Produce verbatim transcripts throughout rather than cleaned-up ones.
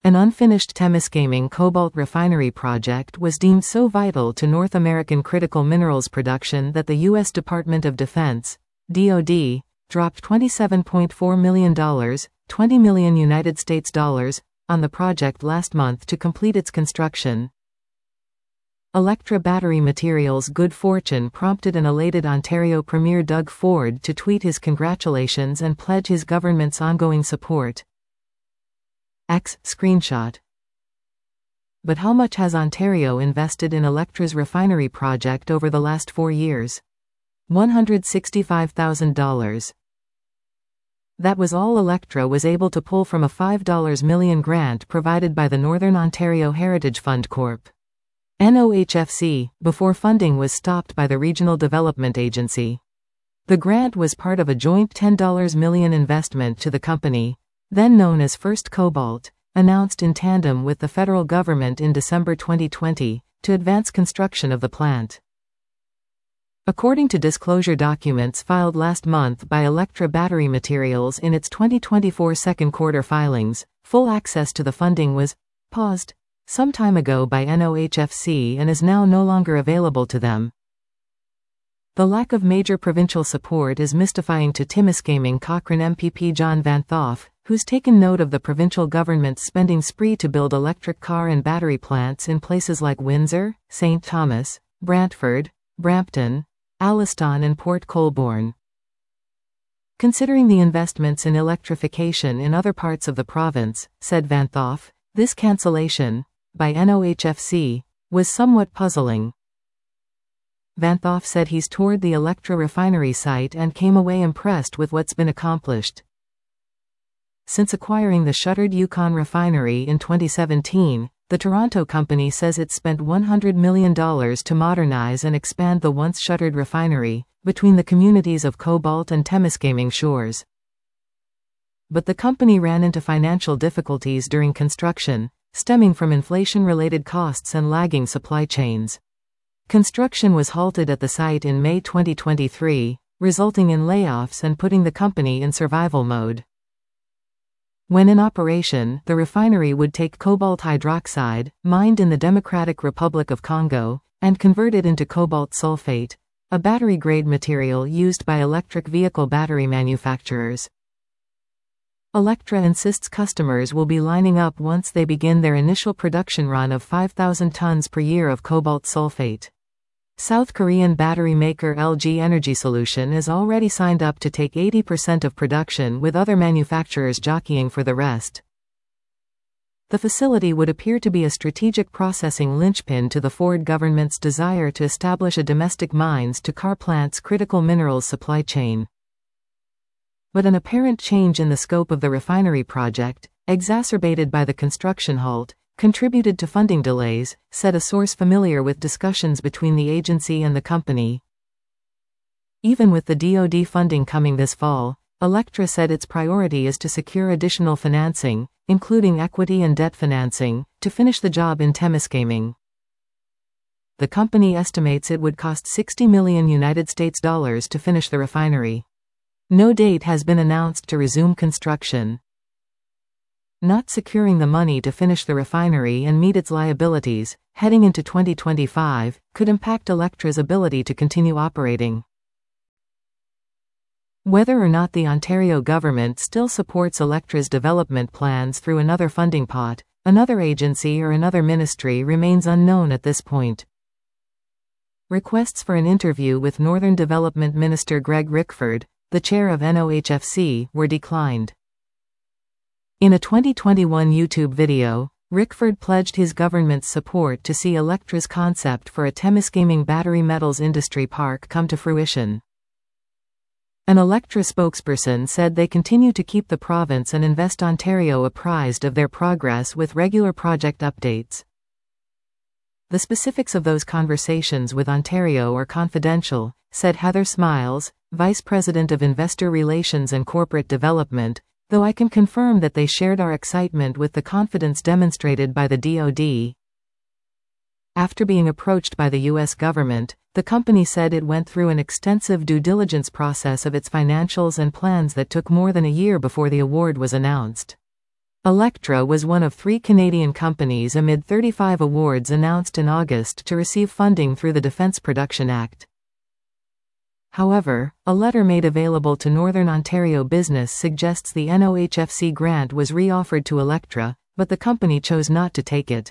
An unfinished Temiskaming cobalt refinery project was deemed so vital to North American critical minerals production that the U S Department of Defense, D O D, dropped twenty-seven point four million dollars, twenty million United States dollars, on the project last month to complete its construction. Electra Battery Materials' good fortune prompted an elated Ontario Premier Doug Ford to tweet his congratulations and pledge his government's ongoing support. X screenshot. But how much has Ontario invested in Electra's refinery project over the last four years? one hundred sixty-five thousand dollars. That was all Electra was able to pull from a five million dollars grant provided by the Northern Ontario Heritage Fund Corp N O H F C, before funding was stopped by the Regional Development Agency. The grant was part of a joint ten million dollars investment to the company, then known as First Cobalt, announced in tandem with the federal government in December twenty twenty, to advance construction of the plant. According to disclosure documents filed last month by Electra Battery Materials in its twenty twenty-four second quarter filings, full access to the funding was paused some time ago by N O H F C and is now no longer available to them. The lack of major provincial support is mystifying to Timiskaming Cochrane M P P John Van Thoff, who's taken note of the provincial government's spending spree to build electric car and battery plants in places like Windsor, Saint Thomas, Brantford, Brampton, Alliston and Port Colborne. Considering the investments in electrification in other parts of the province, said Van Thoff, this cancellation, by N O H F C, was somewhat puzzling. Van Thoff said he's toured the Electra refinery site and came away impressed with what's been accomplished. Since acquiring the shuttered Yukon refinery in twenty seventeen, the Toronto company says it spent one hundred million dollars to modernize and expand the once shuttered refinery, between the communities of Cobalt and Temiskaming Shores. But the company ran into financial difficulties during construction, stemming from inflation-related costs and lagging supply chains. Construction was halted at the site in May twenty twenty-three, resulting in layoffs and putting the company in survival mode. When in operation, the refinery would take cobalt hydroxide, mined in the Democratic Republic of Congo, and convert it into cobalt sulfate, a battery-grade material used by electric vehicle battery manufacturers. Electra insists customers will be lining up once they begin their initial production run of five thousand tons per year of cobalt sulfate. South Korean battery maker L G Energy Solution is already signed up to take eighty percent of production, with other manufacturers jockeying for the rest. The facility would appear to be a strategic processing linchpin to the Ford government's desire to establish a domestic mines to car plants critical minerals supply chain. But an apparent change in the scope of the refinery project, exacerbated by the construction halt, contributed to funding delays, said a source familiar with discussions between the agency and the company. Even with the D O D funding coming this fall, Electra said its priority is to secure additional financing, including equity and debt financing, to finish the job in Temiskaming. The company estimates it would cost sixty million United States dollars to finish the refinery. No date has been announced to resume construction. Not securing the money to finish the refinery and meet its liabilities, heading into twenty twenty-five, could impact Electra's ability to continue operating. Whether or not the Ontario government still supports Electra's development plans through another funding pot, another agency or another ministry remains unknown at this point. Requests for an interview with Northern Development Minister Greg Rickford, the chair of N O H F C, were declined. In a twenty twenty-one YouTube video, Rickford pledged his government's support to see Electra's concept for a Temiskaming battery metals industry park come to fruition. An Electra spokesperson said they continue to keep the province and Invest Ontario apprised of their progress with regular project updates. The specifics of those conversations with Ontario are confidential, said Heather Smiles, Vice President of Investor Relations and Corporate Development, though I can confirm that they shared our excitement with the confidence demonstrated by the D O D. After being approached by the U S government, the company said it went through an extensive due diligence process of its financials and plans that took more than a year before the award was announced. Electra was one of three Canadian companies amid thirty-five awards announced in August to receive funding through the Defence Production Act. However, a letter made available to Northern Ontario Business suggests the N O H F C grant was re-offered to Electra, but the company chose not to take it.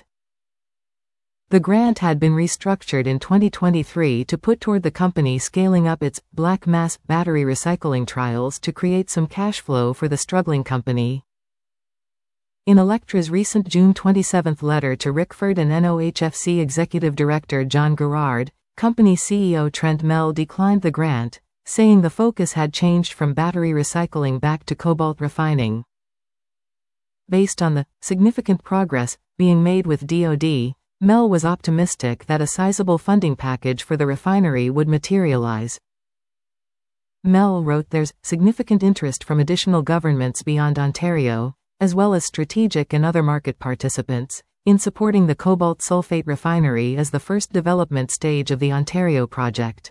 The grant had been restructured in twenty twenty-three to put toward the company scaling up its black mass battery recycling trials to create some cash flow for the struggling company. In Electra's recent June twenty-seventh letter to Rickford and N O H F C Executive Director John Gerard, company C E O Trent Mell declined the grant, saying the focus had changed from battery recycling back to cobalt refining. Based on the significant progress being made with D O D, Mell was optimistic that a sizable funding package for the refinery would materialize. Mell wrote there's significant interest from additional governments beyond Ontario, as well as strategic and other market participants, in supporting the cobalt sulfate refinery as the first development stage of the Ontario project.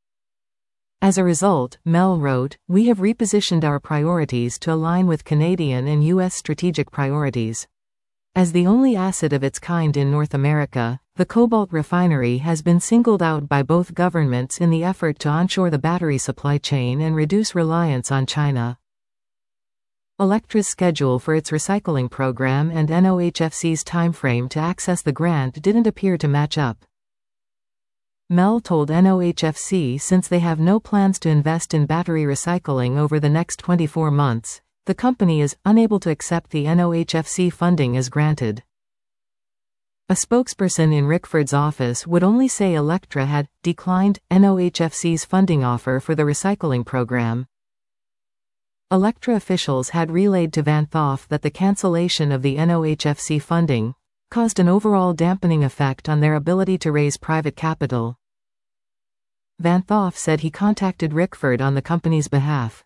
As a result, Mell wrote, we have repositioned our priorities to align with Canadian and U S strategic priorities. As the only asset of its kind in North America, the cobalt refinery has been singled out by both governments in the effort to onshore the battery supply chain and reduce reliance on China. Electra's schedule for its recycling program and N O H F C's timeframe to access the grant didn't appear to match up. Mell told N O H F C since they have no plans to invest in battery recycling over the next twenty-four months, the company is unable to accept the N O H F C funding as granted. A spokesperson in Rickford's office would only say Electra had declined N O H F C's funding offer for the recycling program. Electra officials had relayed to Van Thoff that the cancellation of the N O H F C funding caused an overall dampening effect on their ability to raise private capital. Van Thoff said he contacted Rickford on the company's behalf.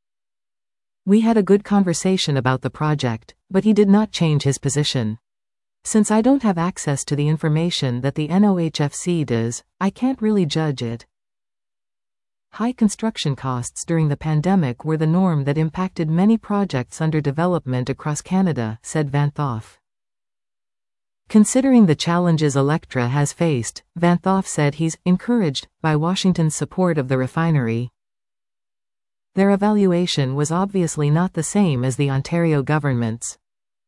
We had a good conversation about the project, but he did not change his position. Since I don't have access to the information that the N O H F C does, I can't really judge it. High construction costs during the pandemic were the norm that impacted many projects under development across Canada, said Van Thoff. Considering the challenges Electra has faced, Van Thoff said he's encouraged by Washington's support of the refinery. Their evaluation was obviously not the same as the Ontario government's.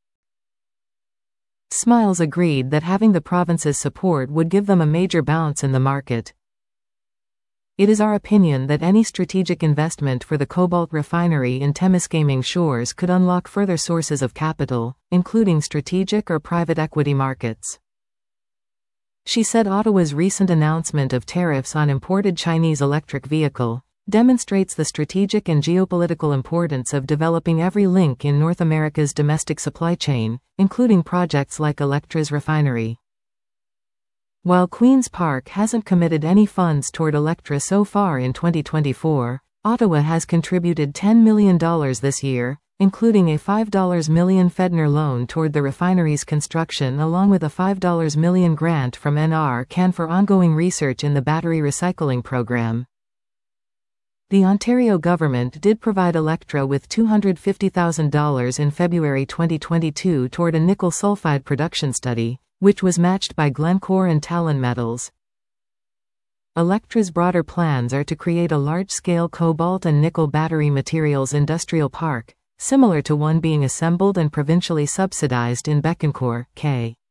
Smiles agreed that having the province's support would give them a major bounce in the market. It is our opinion that any strategic investment for the cobalt refinery in Temiskaming Shores could unlock further sources of capital, including strategic or private equity markets. She said Ottawa's recent announcement of tariffs on imported Chinese electric vehicle demonstrates the strategic and geopolitical importance of developing every link in North America's domestic supply chain, including projects like Electra's refinery. While Queen's Park hasn't committed any funds toward Electra so far in twenty twenty-four, Ottawa has contributed ten million dollars this year, including a five million dollars Fedner loan toward the refinery's construction along with a five million dollars grant from N R C A N for ongoing research in the battery recycling program. The Ontario government did provide Electra with two hundred fifty thousand dollars in February twenty twenty-two toward a nickel sulfide production study, which was matched by Glencore and Talon Metals. Electra's broader plans are to create a large-scale cobalt and nickel battery materials industrial park, similar to one being assembled and provincially subsidized in Bécancour, Quebec.